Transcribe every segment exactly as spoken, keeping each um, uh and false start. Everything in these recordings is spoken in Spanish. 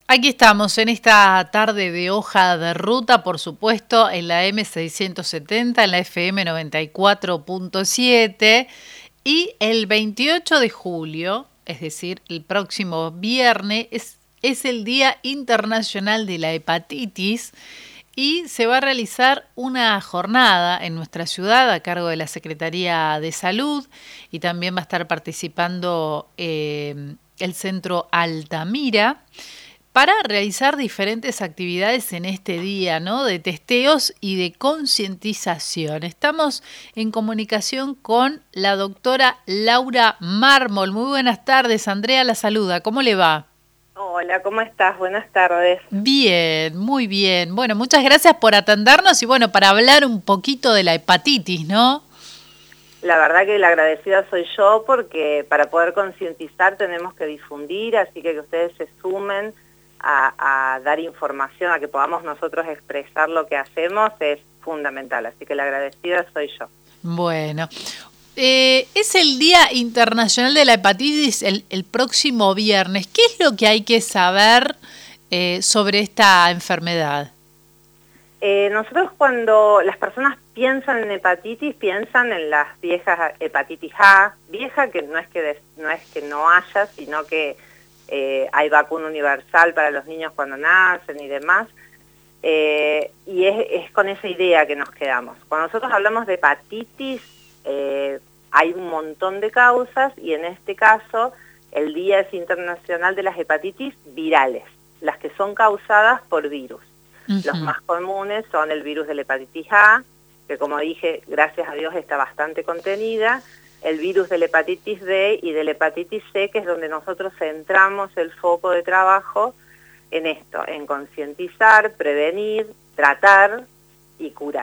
Aquí estamos en esta tarde de hoja de ruta, por supuesto, en la eme seiscientos setenta, en la efe eme noventa y cuatro punto siete, y el veintiocho de julio, es decir, el próximo viernes, es, es el Día Internacional de la Hepatitis, y se va a realizar una jornada en nuestra ciudad a cargo de la Secretaría de Salud, y también va a estar participando eh, el Centro Altamira, para realizar diferentes actividades en este día, ¿no? De testeos y de concientización. Estamos en comunicación con la doctora Laura Mármol. Muy buenas tardes, Andrea la saluda. ¿Cómo le va? Hola, ¿cómo estás? Buenas tardes. Bien, muy bien. Bueno, muchas gracias por atendernos y bueno, para hablar un poquito de la hepatitis, ¿no? La verdad que la agradecida soy yo porque para poder concientizar tenemos que difundir, así que que ustedes se sumen A, a dar información, a que podamos nosotros expresar lo que hacemos es fundamental, así que la agradecida soy yo. Bueno, eh, es el Día Internacional de la Hepatitis el, el próximo viernes. ¿Qué es lo que hay que saber eh, sobre esta enfermedad? Eh, nosotros cuando las personas piensan en hepatitis, piensan en las viejas hepatitis A, vieja que no es que, des, no, es que no haya, sino que Eh, hay vacuna universal para los niños cuando nacen y demás, eh, y es, es con esa idea que nos quedamos. Cuando nosotros hablamos de hepatitis, eh, hay un montón de causas, y en este caso el Día es Internacional de las Hepatitis Virales, las que son causadas por virus. Uh-huh. Los más comunes son el virus de la hepatitis A, que como dije, gracias a Dios está bastante contenida, el virus de la hepatitis B y de la hepatitis C, que es donde nosotros centramos el foco de trabajo en esto, en concientizar, prevenir, tratar y curar.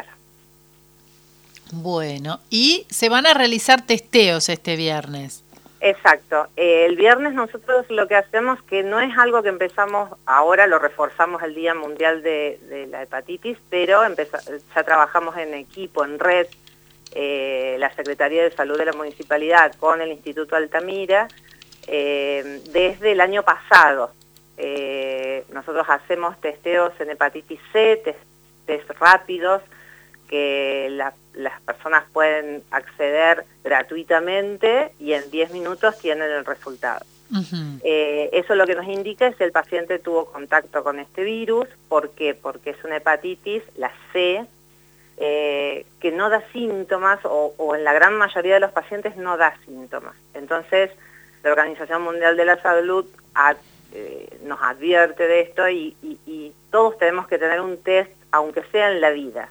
Bueno, y se van a realizar testeos este viernes. Exacto. Eh, el viernes nosotros lo que hacemos, que no es algo que empezamos ahora, lo reforzamos el Día Mundial de, de la Hepatitis, pero empezó, ya trabajamos en equipo, en red, Eh, la Secretaría de Salud de la Municipalidad con el Instituto Altamira, eh, desde el año pasado. Eh, nosotros hacemos testeos en hepatitis C, test, test rápidos, que la, las personas pueden acceder gratuitamente y en diez minutos tienen el resultado. Uh-huh. eh, eso lo que nos indica es si el paciente tuvo contacto con este virus. ¿Por qué? Porque es una hepatitis, la C, Eh, que no da síntomas, o, o en la gran mayoría de los pacientes no da síntomas. Entonces, la Organización Mundial de la Salud ad, eh, nos advierte de esto, y, y, y todos tenemos que tener un test, aunque sea en la vida,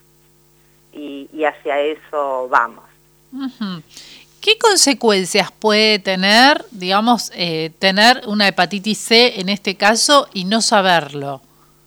y, y hacia eso vamos. Uh-huh. ¿Qué consecuencias puede tener, digamos, eh, tener una hepatitis C en este caso y no saberlo?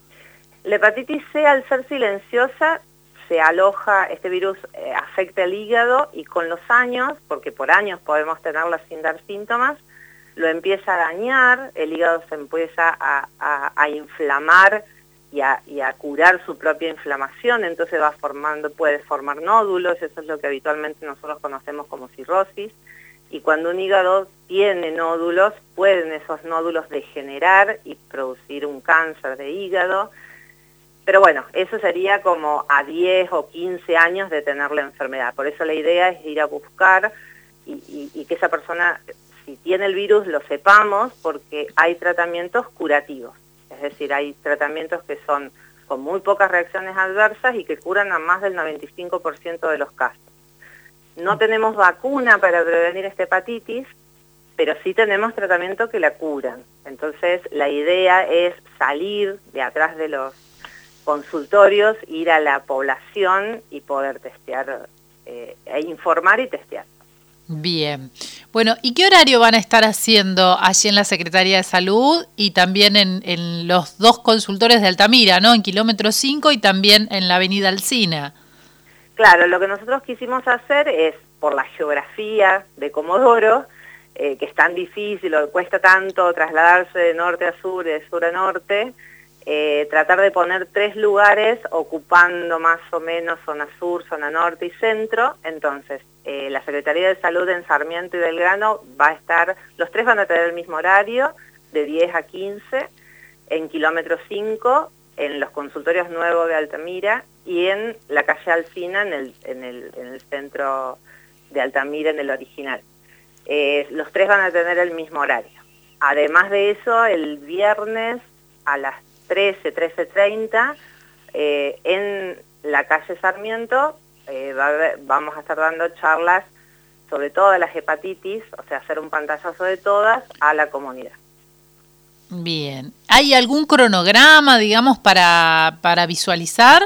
La hepatitis C, al ser silenciosa, se aloja, este virus eh, afecta el hígado, y con los años, porque por años podemos tenerla sin dar síntomas, lo empieza a dañar, el hígado se empieza a, a, a inflamar y a, y a curar su propia inflamación, entonces va formando, puede formar nódulos, eso es lo que habitualmente nosotros conocemos como cirrosis, y cuando un hígado tiene nódulos, pueden esos nódulos degenerar y producir un cáncer de hígado. Pero bueno, eso sería como a diez o quince años de tener la enfermedad. Por eso la idea es ir a buscar y, y, y que esa persona, si tiene el virus, lo sepamos, porque hay tratamientos curativos. Es decir, hay tratamientos que son con muy pocas reacciones adversas y que curan a más del noventa y cinco por ciento de los casos. No tenemos vacuna para prevenir esta hepatitis, pero sí tenemos tratamientos que la curan. Entonces, la idea es salir de atrás de los consultorios, ir a la población y poder testear, eh, e informar y testear. Bien. Bueno, ¿y qué horario van a estar haciendo allí en la Secretaría de Salud y también en, en los dos consultores de Altamira, ¿no? En kilómetro cinco y también en la avenida Alsina. Claro, lo que nosotros quisimos hacer es, por la geografía de Comodoro, eh, que es tan difícil o cuesta tanto trasladarse de norte a sur y de sur a norte, Eh, tratar de poner tres lugares ocupando más o menos zona sur, zona norte y centro. Entonces, eh, la Secretaría de Salud en Sarmiento y Belgrano va a estar, los tres van a tener el mismo horario, de diez a quince, en kilómetro cinco, en los consultorios nuevos de Altamira, y en la calle Alsina, en el, en el, en el centro de Altamira, en el original. Eh, los tres van a tener el mismo horario. Además de eso, el viernes a las trece, trece treinta, eh, en la calle Sarmiento, eh, va a haber, vamos a estar dando charlas sobre todas las hepatitis, o sea, hacer un pantallazo de todas a la comunidad. Bien. ¿Hay algún cronograma, digamos, para, para visualizar?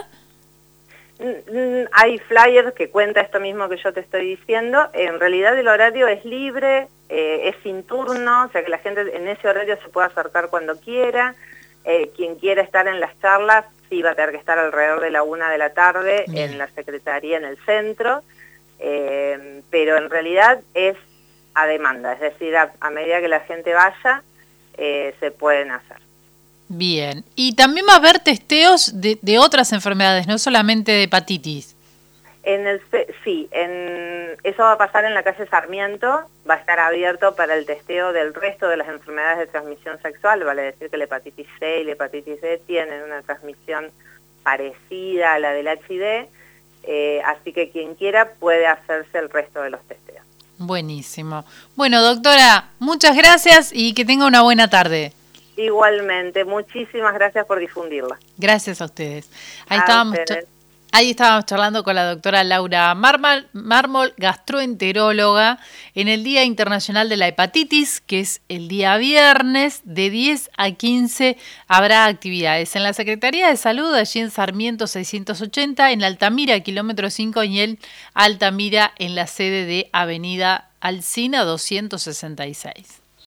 Hay flyers que cuenta esto mismo que yo te estoy diciendo. En realidad el horario es libre, eh, es sin turno, o sea que la gente en ese horario se puede acercar cuando quiera. Eh, quien quiera estar en las charlas sí va a tener que estar alrededor de la una de la tarde Bien. en la secretaría, en el centro. Eh, pero en realidad es a demanda, es decir, a, a medida que la gente vaya, eh, se pueden hacer. Bien, y también va a haber testeos de, de otras enfermedades, no solamente de hepatitis. En el, sí, en, eso va a pasar en la calle Sarmiento, va a estar abierto para el testeo del resto de las enfermedades de transmisión sexual, vale decir que la hepatitis C y la hepatitis D tienen una transmisión parecida a la del H I V, eh, así que quien quiera puede hacerse el resto de los testeos. Buenísimo. Bueno, doctora, muchas gracias y que tenga una buena tarde. Igualmente, muchísimas gracias por difundirla. Gracias a ustedes. Ahí, a estábamos, ustedes. ahí estábamos charlando con la doctora Laura Mármol, Mármol, gastroenteróloga, en el Día Internacional de la Hepatitis, que es el día viernes, de diez a quince habrá actividades en la Secretaría de Salud, allí en Sarmiento seiscientos ochenta, en Altamira, kilómetro cinco, y en Altamira, en la sede de Avenida Alsina doscientos sesenta y seis.